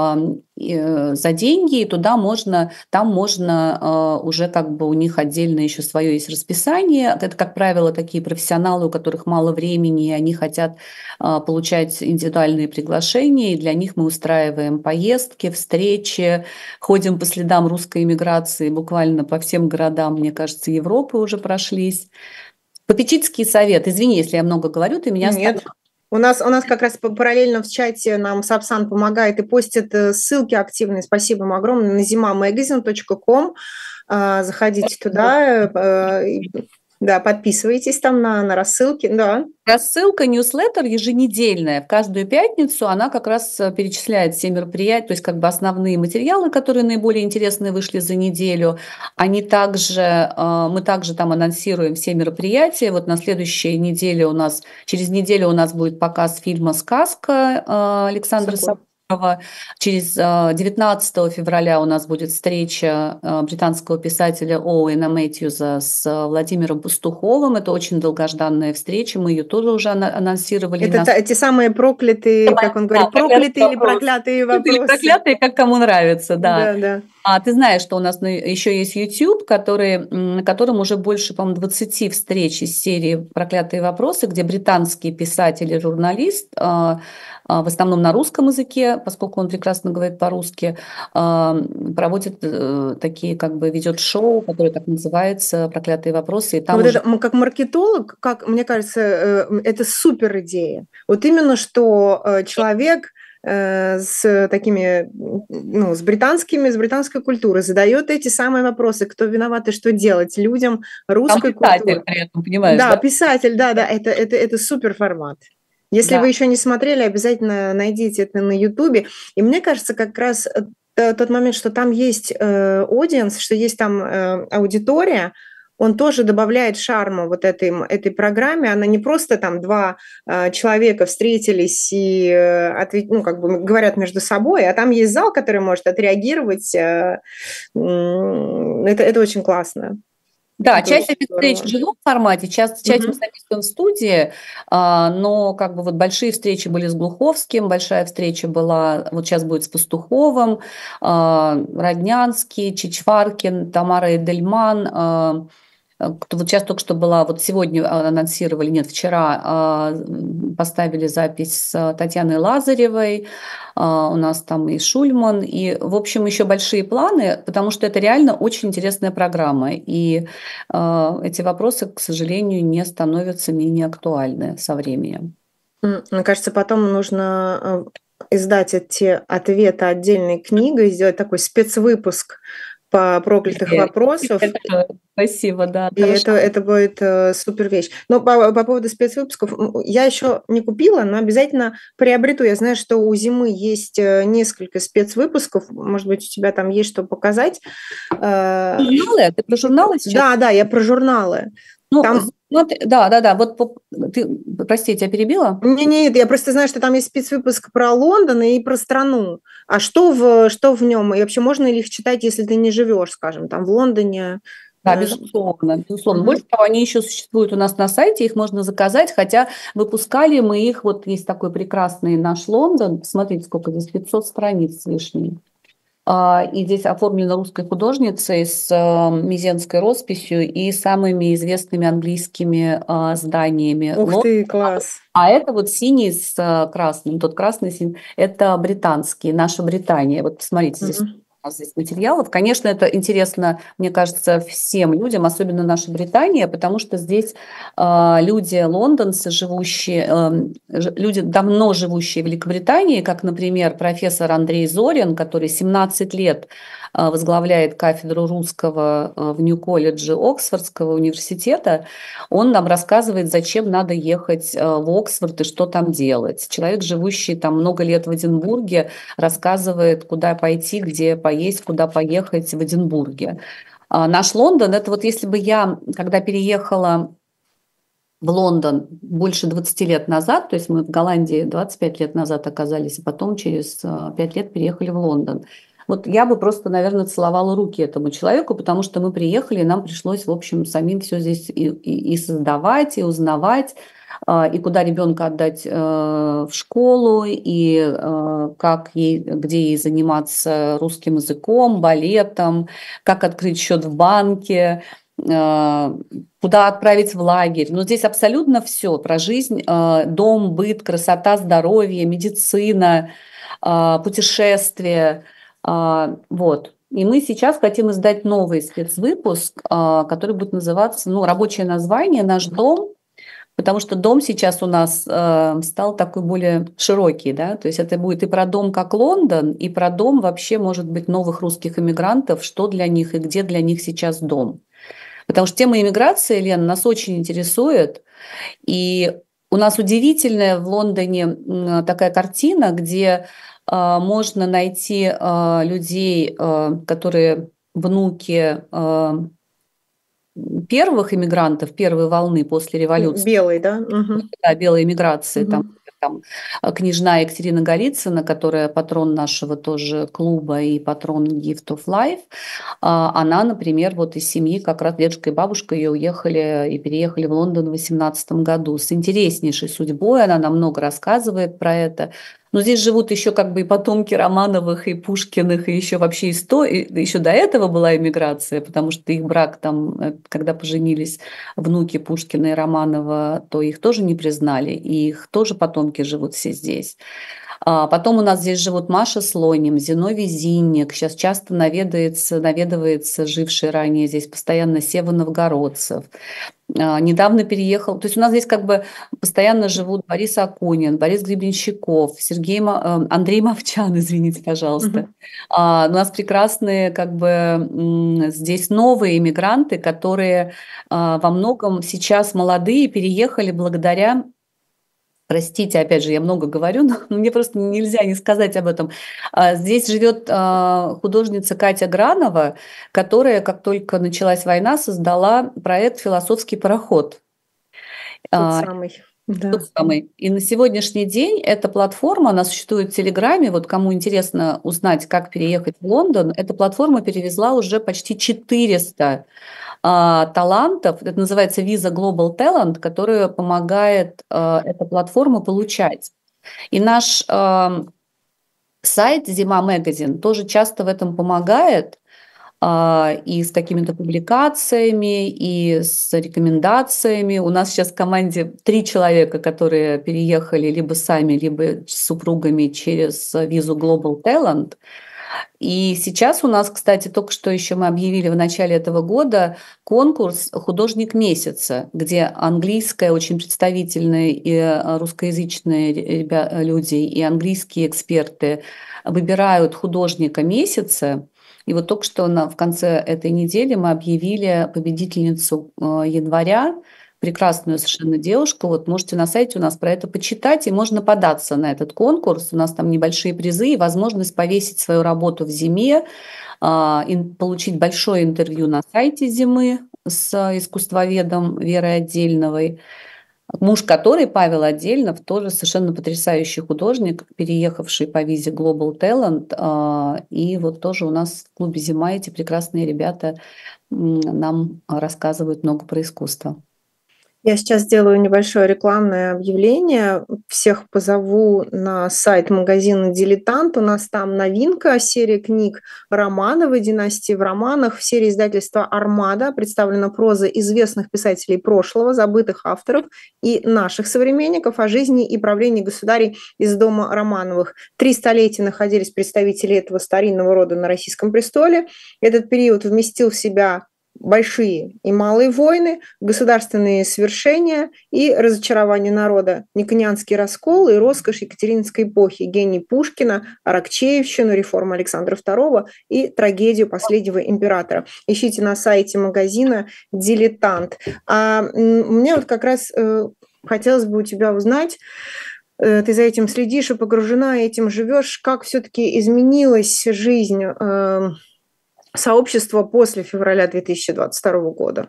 э, за деньги, и туда можно, там можно э, уже как бы у них отдельно еще свое есть расписание. Это, как правило, такие профессионалы, у которых мало времени, и они хотят э, получать индивидуальные приглашения, и для них мы устраиваем поездки, встречи, ходим по следам русской эмиграции буквально по всем городам, мне кажется, Европы уже прошлись. Попечительский совет. Извини, если я много говорю, ты меня Нет. оставь. У нас, у нас как раз параллельно в чате нам Сапсан помогает и постит ссылки активные. Спасибо им огромное. На зима магазин точка ком. Заходите туда. Да, подписывайтесь там на, на рассылки, да. Рассылка, ньюслеттер еженедельная. В каждую пятницу она как раз перечисляет все мероприятия, то есть как бы основные материалы, которые наиболее интересные вышли за неделю. Они также, мы также там анонсируем все мероприятия. Вот на следующей неделе у нас, через неделю у нас будет показ фильма «Сказка» Александра Сапунова. Через девятнадцатого февраля у нас будет встреча британского писателя Оуэна Мэтьюза с Владимиром Пастуховым. Это очень долгожданная встреча, мы ее тоже уже анонсировали. Это нас... те самые проклятые, как он говорит, да, проклятые или проклятые вопросы. Или проклятые, как кому нравится, да. Да, да. А ты знаешь, что у нас еще есть YouTube, который, на котором уже больше, по-моему, двадцати встреч из серии «Проклятые вопросы», где британский писатель и журналист, а, а, в основном на русском языке, поскольку он прекрасно говорит по-русски, а, проводит э, такие, как бы ведет шоу, которое так называется «Проклятые вопросы». И там Вот уже... это, м, как маркетолог, как мне кажется, э, это супер идея. Вот именно что э, человек э, с такими, ну, с британскими, с британской культурой задает эти самые вопросы, кто виноват и что делать людям Там русской писатель культуры. при этом, понимаешь, Да, да? писатель, да, да, это, это, это супер формат. Если Да. вы еще не смотрели, обязательно найдите это на Ютубе. И мне кажется, как раз э, тот момент, что там есть аудиенс, что есть там э, аудитория, он тоже добавляет шарма вот этой, этой программе. Она не просто там два э, человека встретились и э, ответ, ну, как бы говорят между собой, а там есть зал, который может отреагировать. Э, э, это, это очень классно. Да, Это часть очень этих встреч в здорово. живом формате, часть, часть мы Мгм. записываем в студии, а, но как бы вот большие встречи были с Глуховским, большая встреча была, вот сейчас будет с Пастуховым, а, Роднянский, Чичваркин, Тамара Эдельман, а, кто вот сейчас только что была, вот сегодня анонсировали, нет, вчера а, поставили запись с Татьяной Лазаревой, а, у нас там и Шульман, и, в общем, еще большие планы, потому что это реально очень интересная программа, и а, эти вопросы, к сожалению, не становятся менее актуальны со временем. М, Мне кажется, потом нужно э, издать эти ответы отдельной книгой, сделать такой спецвыпуск по проклятых Э, вопросов. Спасибо, да, И хорошо. это, это будет э, супер вещь. Но по, по поводу спецвыпусков, м, я еще не купила, но обязательно приобрету. Я знаю, что у «Зимы» есть э, несколько спецвыпусков. Может быть, у тебя там есть что показать. Э, Журналы? Ты про журналы сейчас? Да, да, я про журналы. Ну, Там смотри, да, да, да. Вот по- ты, прости, я тебя перебила? Не, нет, я просто знаю, что там есть спецвыпуск про Лондон и про страну. А что в, что в нем? И вообще можно ли их читать, если ты не живешь, скажем, там в Лондоне? Да, Э, безусловно, безусловно. мгм. Больше того, они еще существуют у нас на сайте, их можно заказать, хотя выпускали мы их, вот есть такой прекрасный наш Лондон, смотрите, сколько здесь, пятьсот страниц с лишним. А, И здесь оформлено русской художницей с э, мезенской росписью и самыми известными английскими а, зданиями Ух Лондона. ты, класс. А это вот синий с э, красным, тот красный синий, это британский, наша Британия. Вот посмотрите, здесь Мгм. у нас здесь материалов. Конечно, это интересно, мне кажется, всем людям, особенно наша Британия, потому что здесь э, люди лондонцы, живущие, э, ж- люди, давно живущие в Великобритании, как, например, профессор Андрей Зорин, который семнадцать лет э, возглавляет кафедру русского э, в Нью-колледже Оксфордского университета, он нам рассказывает, зачем надо ехать э, в Оксфорд и что там делать. Человек, живущий там много лет в Эдинбурге, рассказывает, куда пойти, где поесть, куда поехать в Эдинбурге. А наш Лондон, это вот если бы я, когда переехала в Лондон больше двадцати лет назад, то есть мы в Голландии двадцать пять лет назад оказались, а потом через э, пять лет переехали в Лондон. Вот я бы просто, наверное, целовала руки этому человеку, потому что мы приехали, и нам пришлось, в общем, самим все здесь и, и, и создавать, и узнавать, э, и куда ребенка отдать э, в школу, и э, как ей, где ей заниматься русским языком, балетом, как открыть счет в банке, э, куда отправить в лагерь. Но здесь абсолютно все про жизнь, э, дом, быт, красота, здоровье, медицина, э, путешествия. Э, Вот. И мы сейчас хотим издать новый спецвыпуск, э, который будет называться, ну, рабочее название «Наш дом», потому что дом сейчас у нас э, стал такой более широкий, да, то есть это будет и про дом как Лондон, и про дом вообще, может быть, новых русских иммигрантов, что для них и где для них сейчас дом. Потому что тема иммиграции, Лен, нас очень интересует. И у нас удивительная в Лондоне м, такая картина, где а, можно найти а, людей, а, которые внуки а, первых иммигрантов, первой волны после революции, Белый, да? Мгм. да, белой эмиграции, там, Мгм. там а, княжна Екатерина Голицына, которая патрон нашего тоже клуба и патрон Gift of Life, а, она, например, вот из семьи, как раз дедушка и бабушка ее уехали и переехали в Лондон в восемнадцатом году с интереснейшей судьбой, она нам много рассказывает про это. Но здесь живут еще как бы и потомки Романовых, и Пушкиных, и еще вообще исто... и еще до этого была эмиграция, потому что их брак там, э, когда поженились внуки Пушкина и Романова, то их тоже не признали, и их тоже потомки живут все здесь. А потом у нас здесь живут Маша Слоним, Зиновий Зинник, сейчас часто наведается, наведывается живший ранее здесь постоянно Сева Новгородцев. А, недавно переехал, то есть у нас здесь как бы постоянно живут Борис Акунин, Борис Гребенщиков, Сергей, Ма- э, Андрей Мовчан, извините, пожалуйста. Мгм. А, у нас прекрасные как бы м, здесь новые иммигранты, которые а, во многом сейчас молодые переехали благодаря. Простите, опять же, я много говорю, но мне просто нельзя не сказать об этом. А, Здесь живет а, художница Катя Гранова, которая, как только началась война, создала проект «Философский пароход». Тот А, самый, Тот да. самый. И на сегодняшний день эта платформа, она существует в Телеграме. Вот кому интересно узнать, как переехать в Лондон, эта платформа перевезла уже почти четыреста а, талантов. Это называется Visa Global Talent, которая помогает а, эта платформа получать. И наш а, сайт «Зима Магазин» тоже часто в этом помогает, а, и с какими-то публикациями, и с рекомендациями. У нас сейчас в команде три человека, которые переехали либо сами, либо с супругами через визу Global Talent. И сейчас у нас, кстати, только что еще мы объявили в начале этого года конкурс «Художник месяца», где английская, очень представительные и э, русскоязычные ребя- люди, и английские эксперты выбирают художника месяца. И вот только что на, в конце этой недели мы объявили победительницу э, января, прекрасную совершенно девушку. Вот можете на сайте у нас про это почитать, и можно податься на этот конкурс. У нас там небольшие призы и возможность повесить свою работу в «Зиме», а, ин- получить большое интервью на сайте «Зимы» с искусствоведом Верой Отдельновой. Муж которой, Павел Отдельнов, тоже совершенно потрясающий художник, переехавший по визе Global Talent. а, И вот тоже у нас в клубе «Зима» эти прекрасные ребята м, нам рассказывают много про искусство. Я сейчас сделаю небольшое рекламное объявление. Всех позову на сайт магазина «Дилетант». У нас там новинка, серия книг Романовой, династии в романах. В серии издательства «Армада» представлена проза известных писателей прошлого, забытых авторов и наших современников о жизни и правлении государей из дома Романовых. Три столетия находились представители этого старинного рода на российском престоле. Этот период вместил в себя большие и малые войны, государственные свершения и разочарование народа, никонианский раскол и роскошь Екатерининской эпохи, гений Пушкина, Аракчеевщину, реформу Александра второго и трагедию последнего императора. Ищите на сайте магазина «Дилетант». А мне вот как раз э, хотелось бы у тебя узнать, э, ты за этим следишь и погружена, этим живешь, как все-таки изменилась жизнь э, сообщества после февраля две тысячи двадцать второго года?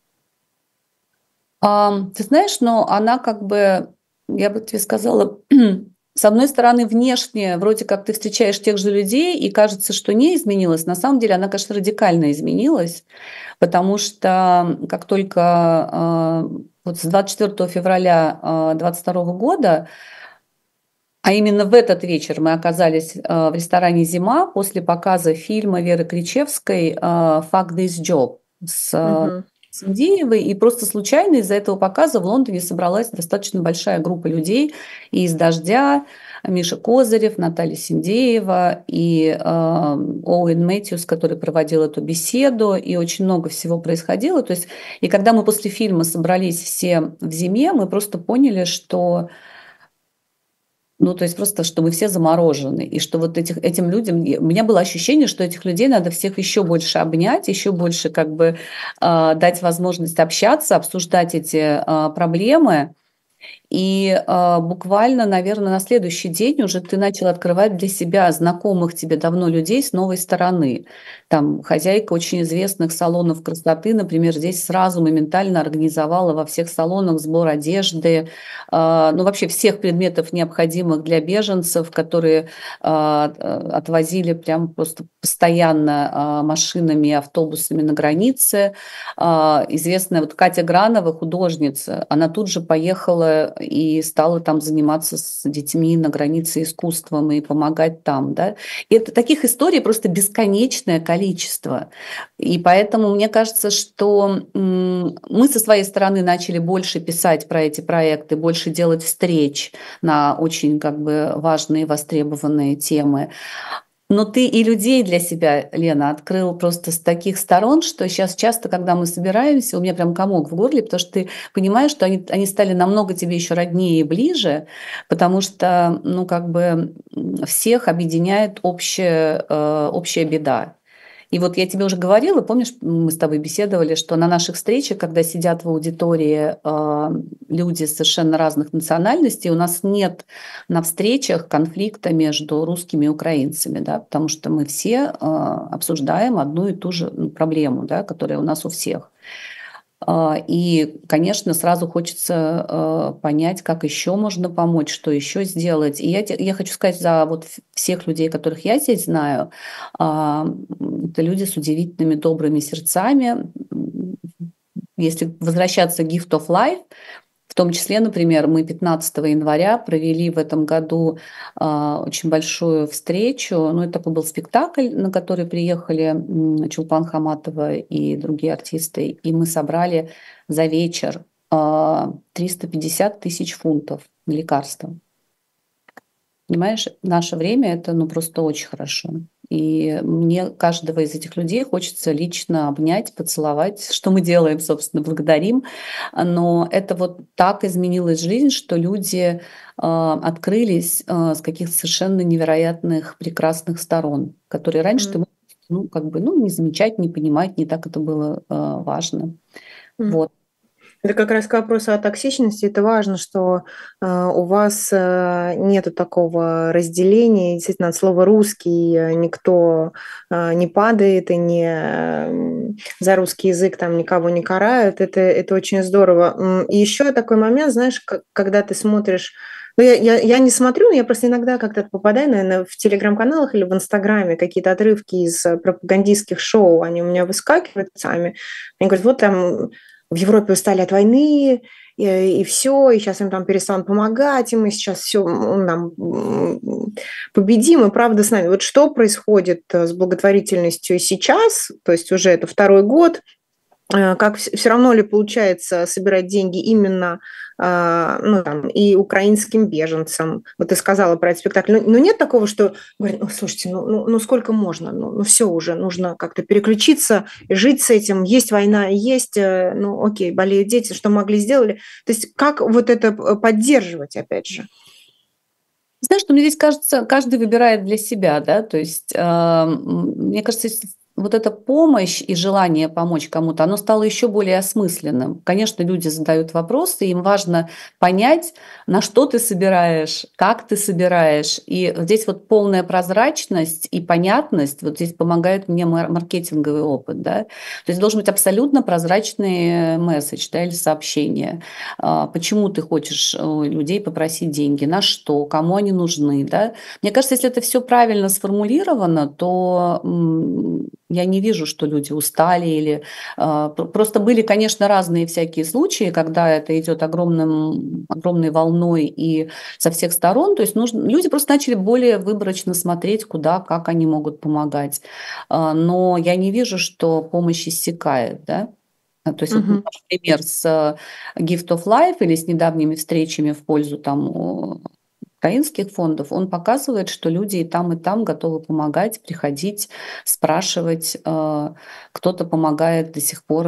Ам, ты знаешь, но она как бы, я бы тебе сказала, с одной стороны, внешне вроде как ты встречаешь тех же людей, и кажется, что не изменилась. На самом деле она, конечно, радикально изменилась, потому что как только а, вот с двадцать четвёртого февраля а, двадцать второго года, а именно в этот вечер мы оказались а, в ресторане «Зима» после показа фильма Веры Кричевской а, «Fuck this job» с а, Мгм. Синдеевой, и просто случайно из-за этого показа в Лондоне собралась достаточно большая группа людей и из «Дождя», Миша Козырев, Наталья Синдеева и э, Оуэн Мэтьюс, который проводил эту беседу, и очень много всего происходило. То есть, и когда мы после фильма собрались все в «Зиме», мы просто поняли, что ну, то есть просто, что мы все заморожены, и что вот этих, этим людям, у меня было ощущение, что этих людей надо всех еще больше обнять, еще больше как бы а, дать возможность общаться, обсуждать эти а, проблемы. И а, буквально, наверное, на следующий день уже ты начал открывать для себя знакомых тебе давно людей с новой стороны. Там хозяйка очень известных салонов красоты, например, здесь сразу моментально организовала во всех салонах сбор одежды, а, ну вообще всех предметов, необходимых для беженцев, которые а, а, отвозили прям просто постоянно а, машинами и автобусами на границе. А, Известная вот Катя Гранова, художница, она тут же поехала уехала и стала там заниматься с детьми на границе искусством и помогать там, да. И это таких историй просто бесконечное количество. И поэтому мне кажется, что мы со своей стороны начали больше писать про эти проекты, больше делать встреч на очень как бы важные, востребованные темы. Но ты и людей для себя, Лена, открыл просто с таких сторон, что сейчас часто, когда мы собираемся, у меня прям комок в горле, потому что ты понимаешь, что они, они стали намного тебе еще роднее и ближе, потому что, ну, как бы всех объединяет общая, э, общая беда. И вот я тебе уже говорила, помнишь, мы с тобой беседовали, что на наших встречах, когда сидят в аудитории э, люди совершенно разных национальностей, у нас нет на встречах конфликта между русскими и украинцами, да, потому что мы все э, обсуждаем одну и ту же проблему, да, которая у нас у всех. И, конечно, сразу хочется понять, как еще можно помочь, что еще сделать. И я, я хочу сказать за вот всех людей, которых я здесь знаю, это люди с удивительными добрыми сердцами. Если возвращаться к Gift of Life, в том числе, например, мы пятнадцатого января провели в этом году э, очень большую встречу. Ну, это такой был спектакль, на который приехали Чулпан Хаматова и другие артисты. И мы собрали за вечер э, триста пятьдесят тысяч фунтов на лекарства. Понимаешь, в наше время это ну, просто очень хорошо. И мне каждого из этих людей хочется лично обнять, поцеловать, что мы делаем, собственно, благодарим. Но это вот так изменилась жизнь, что люди э, открылись э, с каких-то совершенно невероятных, прекрасных сторон, которые раньше mm. ты мог, ну, как бы, ну, не замечать, не понимать, не так это было э, важно. Mm. Вот. Это как раз к вопросу о токсичности. Это важно, что э, у вас э, нету такого разделения. Действительно, от слова «русский» никто э, не падает и не, э, за русский язык там никого не карают. Это, это очень здорово. И еще такой момент, знаешь, когда ты смотришь. Ну, я, я, я не смотрю, но я просто иногда как-то попадаю, наверное, в телеграм-каналах или в Инстаграме какие-то отрывки из пропагандистских шоу. Они у меня выскакивают сами. Они говорят, вот там... В Европе устали от войны, и, и все, и сейчас им там перестанут помогать, и мы сейчас все нам победим, и правда с нами. Вот что происходит с благотворительностью сейчас, то есть уже это второй год, как все равно ли получается собирать деньги именно ну, там, и украинским беженцам? Вот ты сказала про этот спектакль. Но, но нет такого, что говорят, ну, слушайте, ну, ну, ну сколько можно? Ну, ну, все уже, нужно как-то переключиться, жить с этим. Есть война, есть, ну, окей, болеют дети, что могли, сделали. То есть как вот это поддерживать, опять же? Знаешь, что мне здесь кажется, каждый выбирает для себя, да, то есть, э, мне кажется, если вот эта помощь и желание помочь кому-то, оно стало еще более осмысленным. Конечно, люди задают вопросы, им важно понять, на что ты собираешь, как ты собираешь. И здесь вот полная прозрачность и понятность, вот здесь помогает мне маркетинговый опыт. Да? То есть должен быть абсолютно прозрачный месседж, да, или сообщение. Почему ты хочешь у людей попросить деньги, на что, кому они нужны. Да? Мне кажется, если это все правильно сформулировано, то я не вижу, что люди устали или э, просто были, конечно, разные всякие случаи, когда это идет огромным, огромной волной и со всех сторон. То есть нужно, люди просто начали более выборочно смотреть, куда, как они могут помогать. Э, но я не вижу, что помощь иссякает, да. То есть, uh-huh. вот, например, с Gift of Life или с недавними встречами в пользу там украинских фондов, он показывает, что люди и там, и там готовы помогать, приходить, спрашивать. Кто-то помогает до сих пор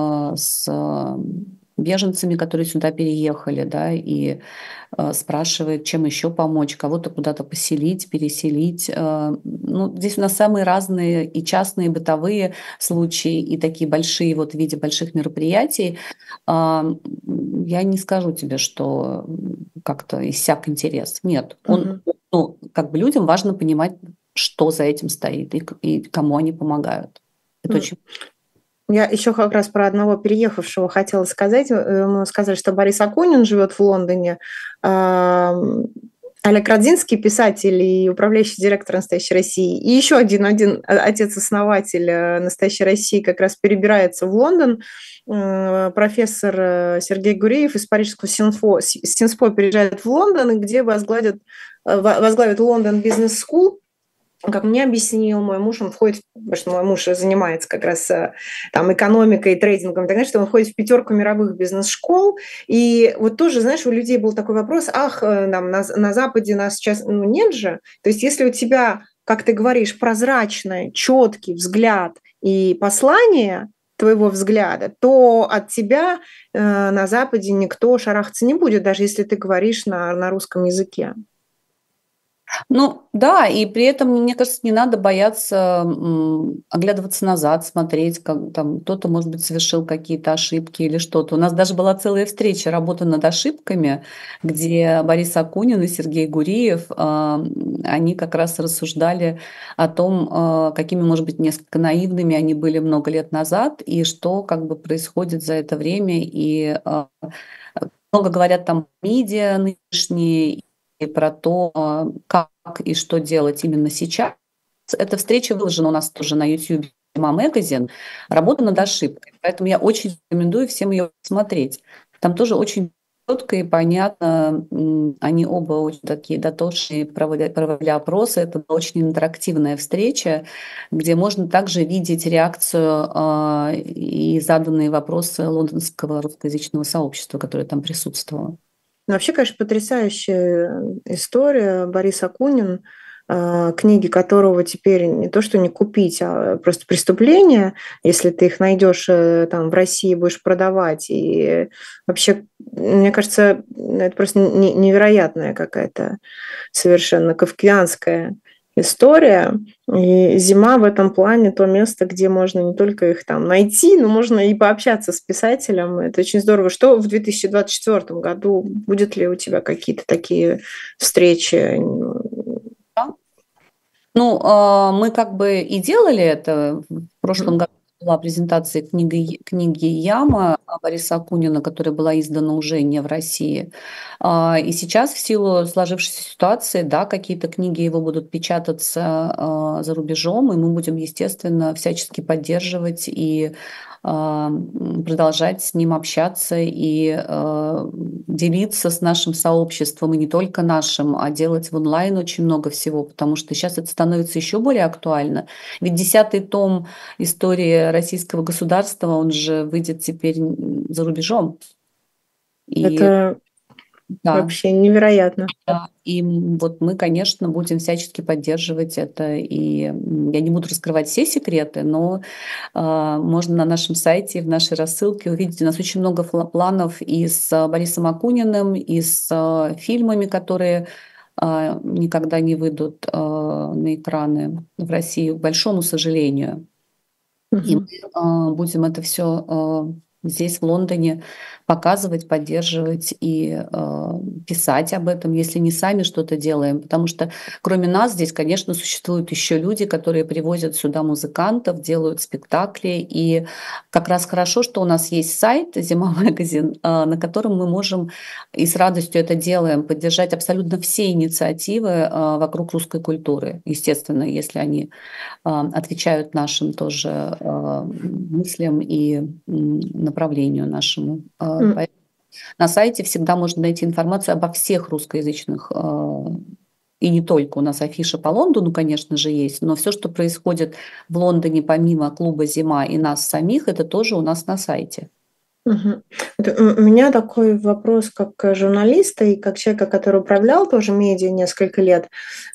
с беженцами, которые сюда переехали, да, и спрашивает, чем еще помочь, кого-то куда-то поселить, переселить. Ну, здесь у нас самые разные и частные, и бытовые случаи, и такие большие вот в виде больших мероприятий. Я не скажу тебе, что как-то иссяк интерес. Нет, он, uh-huh. ну, как бы людям важно понимать, что за этим стоит и, и кому они помогают. Это uh-huh. очень... Я еще как раз про одного переехавшего хотела сказать. Мы сказали, что Борис Акунин живет в Лондоне. Олег Родзинский, писатель и управляющий директор «Настоящей России». И еще один, один отец-основатель «Настоящей России» как раз перебирается в Лондон. Профессор Сергей Гуриев из парижского Синфо, Синспо переезжает в Лондон, где возглавит, возглавит Лондон Бизнес Скул. Как мне объяснил мой муж, он входит, потому что мой муж занимается как раз там экономикой, трейдингом, и так далее, что он входит в пятерку мировых бизнес-школ. И вот тоже, знаешь, у людей был такой вопрос, ах, там, на, на Западе нас сейчас, ну нет же. То есть если у тебя, как ты говоришь, прозрачный, четкий взгляд и послание твоего взгляда, то от тебя э, на Западе никто шарахаться не будет, даже если ты говоришь на, на русском языке. Ну да, и при этом, мне кажется, не надо бояться м, оглядываться назад, смотреть, как там кто-то, может быть, совершил какие-то ошибки или что-то. У нас даже была целая встреча «Работа над ошибками», где Борис Акунин и Сергей Гуриев, э, они как раз рассуждали о том, э, какими, может быть, несколько наивными они были много лет назад, и что как бы происходит за это время. И э, много говорят там медиа нынешние, и про то, как и что делать именно сейчас. Эта встреча выложена у нас тоже на YouTube Magazine, «Работа над ошибкой». Поэтому я очень рекомендую всем ее посмотреть. Там тоже очень четко и понятно. Они оба очень такие дотошные, проводили, проводили опросы. Это была очень интерактивная встреча, где можно также видеть реакцию э, и заданные вопросы лондонского русскоязычного сообщества, которое там присутствовало. Ну, вообще, конечно, потрясающая история. Борис Акунин, книги которого теперь не то, что не купить, а просто преступление, если ты их найдешь там в России, будешь продавать. И вообще, мне кажется, это просто невероятная какая-то совершенно кафкианская история. И «Зима» в этом плане то место, где можно не только их там найти, но можно и пообщаться с писателем. Это очень здорово. Что в две тысячи двадцать четвёртом году? Будет ли у тебя какие-то такие встречи? Ну, мы как бы и делали это. В прошлом году была презентация книги, книги «Яма» Бориса Акунина, которая была издана уже не в России. И сейчас в силу сложившейся ситуации, да, какие-то книги его будут печататься за рубежом, и мы будем, естественно, всячески поддерживать и продолжать с ним общаться и э, делиться с нашим сообществом, и не только нашим, а делать в онлайн очень много всего, потому что сейчас это становится еще более актуально. Ведь десятый том истории российского государства, он же выйдет теперь за рубежом. И это да. Вообще невероятно. Да. И вот мы, конечно, будем всячески поддерживать это. И я не буду раскрывать все секреты, но э, можно на нашем сайте, в нашей рассылке увидеть. У нас очень много планов и с Борисом Акуниным, и с э, фильмами, которые э, никогда не выйдут э, на экраны в России, к большому сожалению. Uh-huh. И мы э, будем это все э, здесь, в Лондоне, показывать, поддерживать и э, писать об этом, если не сами что-то делаем. Потому что кроме нас здесь, конечно, существуют еще люди, которые привозят сюда музыкантов, делают спектакли. И как раз хорошо, что у нас есть сайт «Зима Магазин», э, на котором мы можем, и с радостью это делаем, поддержать абсолютно все инициативы э, вокруг русской культуры. Естественно, если они э, отвечают нашим тоже э, мыслям и э, направлению нашему. Mm. На сайте всегда можно найти информацию обо всех русскоязычных, и не только. У нас афиша по Лондону, конечно же, есть, но все, что происходит в Лондоне помимо клуба «Зима» и нас самих, это тоже у нас на сайте. Угу. У меня такой вопрос как журналиста и как человека, который управлял тоже медиа несколько лет.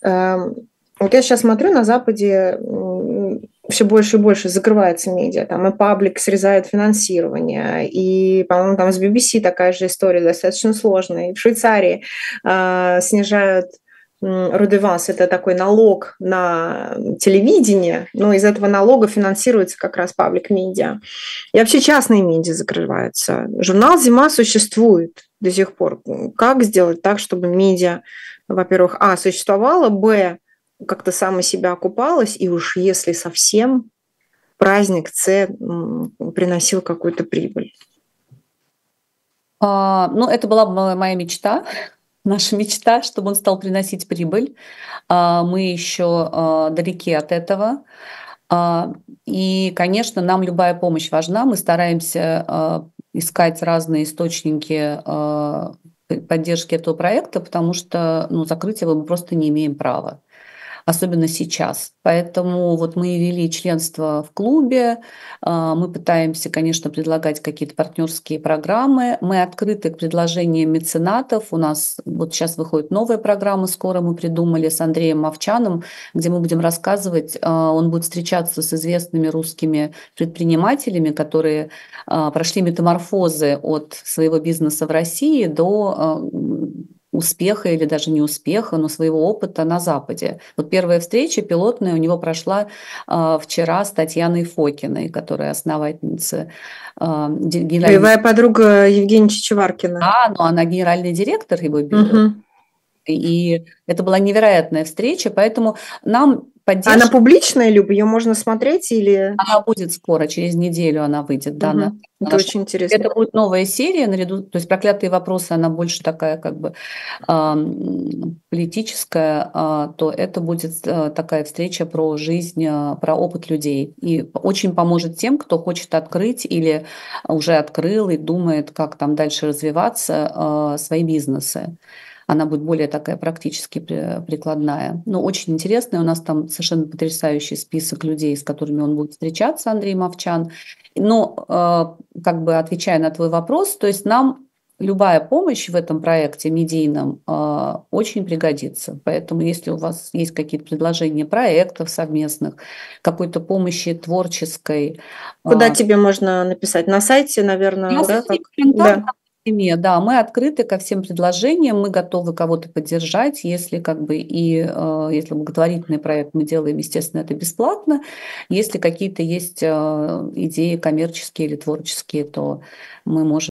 Вот я сейчас смотрю, на Западе все больше и больше закрывается медиа. Там и паблик срезает финансирование, и, по-моему, там с би би си такая же история достаточно сложная. И в Швейцарии э, снижают Рудеванс, это такой налог на телевидение, но из этого налога финансируется как раз паблик-медиа. И вообще частные медиа закрываются. Журнал «Зима» существует до сих пор. Как сделать так, чтобы медиа, во-первых, а, существовало, б, как-то само себя окупалось, и уж если совсем праздник С приносил какую-то прибыль? А, ну, это была моя мечта. наша мечта, чтобы он стал приносить прибыль. А, Мы еще а, далеки от этого. А, И, конечно, нам любая помощь важна. Мы стараемся а, искать разные источники а, п- поддержки этого проекта, потому что, ну, закрыть его мы просто не имеем права, особенно сейчас. Поэтому вот мы и ввели членство в клубе, а, мы пытаемся, конечно, предлагать какие-то партнерские программы, мы открыты к предложениям меценатов. У нас вот сейчас выходит новая программа, скоро мы придумали с Андреем Мовчаном, где мы будем рассказывать, а, он будет встречаться с известными русскими предпринимателями, которые а, прошли метаморфозы от своего бизнеса в России до а, м, успеха или даже не успеха, но своего опыта на Западе. Вот первая встреча пилотная у него прошла а, вчера с Татьяной Фокиной, которая основательница, а, ди- генеральный, Боевая подруга Евгения Чичеваркина. да, но она генеральный директор его. Мгм. И это была невероятная встреча, поэтому нам Она поддержка, публичная, Люб, ее можно смотреть или... она будет скоро, через неделю она выйдет, да, на, Мгм. на Это наш- очень интересно. Это будет новая серия наряду, то есть «Проклятые вопросы», она больше такая как бы ам, политическая, а, то это будет а, такая встреча про жизнь, а, про опыт людей. И очень поможет тем, кто хочет открыть или уже открыл и думает, как там дальше развиваться, а, свои бизнесы. Она будет более такая практически при- прикладная. Но очень интересная. У нас там совершенно потрясающий список людей, с которыми он будет встречаться, Андрей Мовчан. Но, э, как бы отвечая на твой вопрос, то есть нам любая помощь в этом проекте медийном э, очень пригодится. Поэтому если у вас есть какие-то предложения проектов совместных, какой-то помощи творческой, Куда э, тебе можно написать? На сайте, у наверное, нас да? есть Как? контакт Да. в семье, да, мы открыты ко всем предложениям, мы готовы кого-то поддержать, если как бы и э, если благотворительный проект мы делаем, естественно, это бесплатно. Если какие-то есть э, идеи коммерческие или творческие, то мы можем